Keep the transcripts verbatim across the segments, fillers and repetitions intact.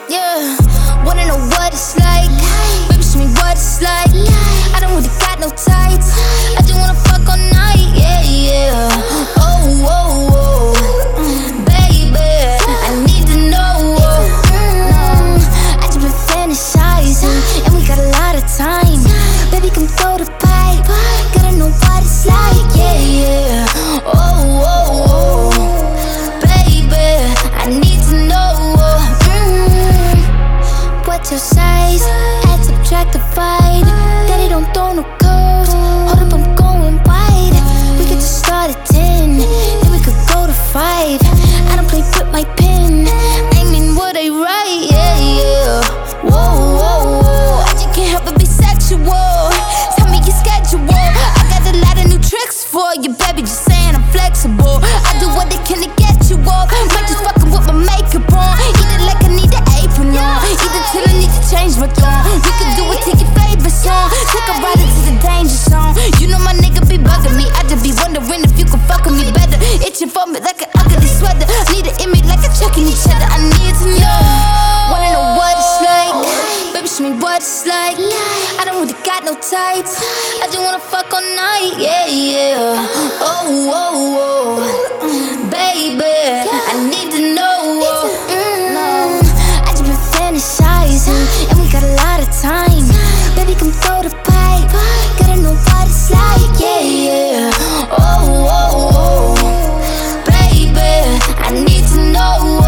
Yeah, wanna know what it's like? Baby, show me what it's like. I don't really got no tights. I just wanna fuck all night. Yeah, yeah. Oh, oh, oh, baby, I need to know. Mm, I just been fantasizing, and we got a lot of time. Baby, come throw the pipe. Gotta know what it's like. Yeah, yeah. Oh, oh, oh, baby, I need to know. Mm, what's your size? Add, subtract, divide. Daddy don't throw no curves. Hold up, I'm going wide. We could just start at ten, then we could go to five. I don't play with my pen. I mean what I write. Yeah, yeah. Whoa, whoa, whoa. I just can't help but be sexual. Tell me your schedule. I got a lot of new tricks for you, baby. Just saying I'm flexible. I do what I can to get you off. Might just fucking with my makeup on. Eat it like I need an apron on. Eat it till I need to change my tone. We can do it to your favorite song. Take a ride into the danger zone. You know my nigga be bugging me. I just be wondering if you can fuck with me better. Itching for me like an ugly sweater. Need an image like a checking each other. I need to know. Wanna know what it's like? Baby, show me what it's like. I don't really got no tights. I just wanna fuck all night. Yeah, yeah. Oh, oh, oh, baby, I need to know. Mm, I just been fantasizing, and we got a lot of time. Baby, come throw the pipe. Gotta know what it's like. Yeah, yeah. Oh, oh, oh, baby, I need to know.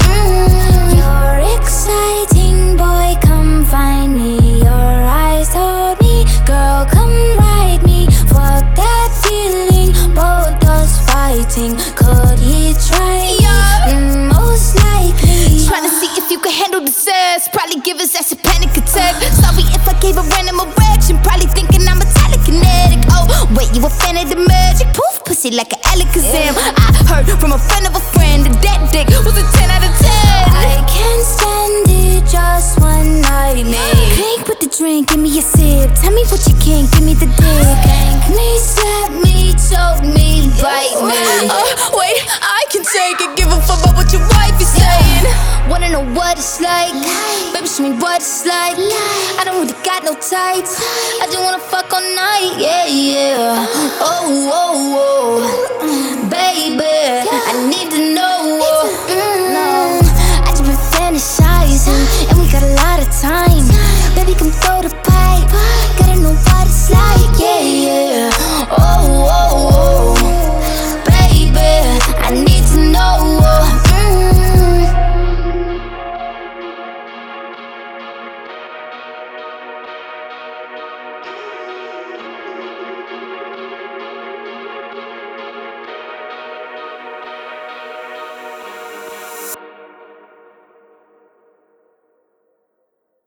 Mm, you're exciting, boy, come find me. Your eyes told me, girl, come ride me. Fuck that feeling, both us fighting. Could he try? Yeah. Mm, most likely. Trying to see if you can handle the sass. Probably give his ass a panic attack. Sorry if I gave a random erection. Probably thinking I'm a telekinetic. Oh, wait, you a fan of the magic? Poof, pussy like an Alakazam. I heard from a friend of a friend that that dick was a ten out of ten. I can't stand it, just one night, man. Crank with the drink, give me a sip. Tell me what you can, give me the dick. Spank me, slap me, choke me, bite me. Uh, wait, I can take it. Give a fuck about what your wife is saying. Wanna know what it's like? Baby, show me what it's like. I don't really got no tights. I just wanna fuck all night. Yeah, yeah. Oh, oh, oh, baby,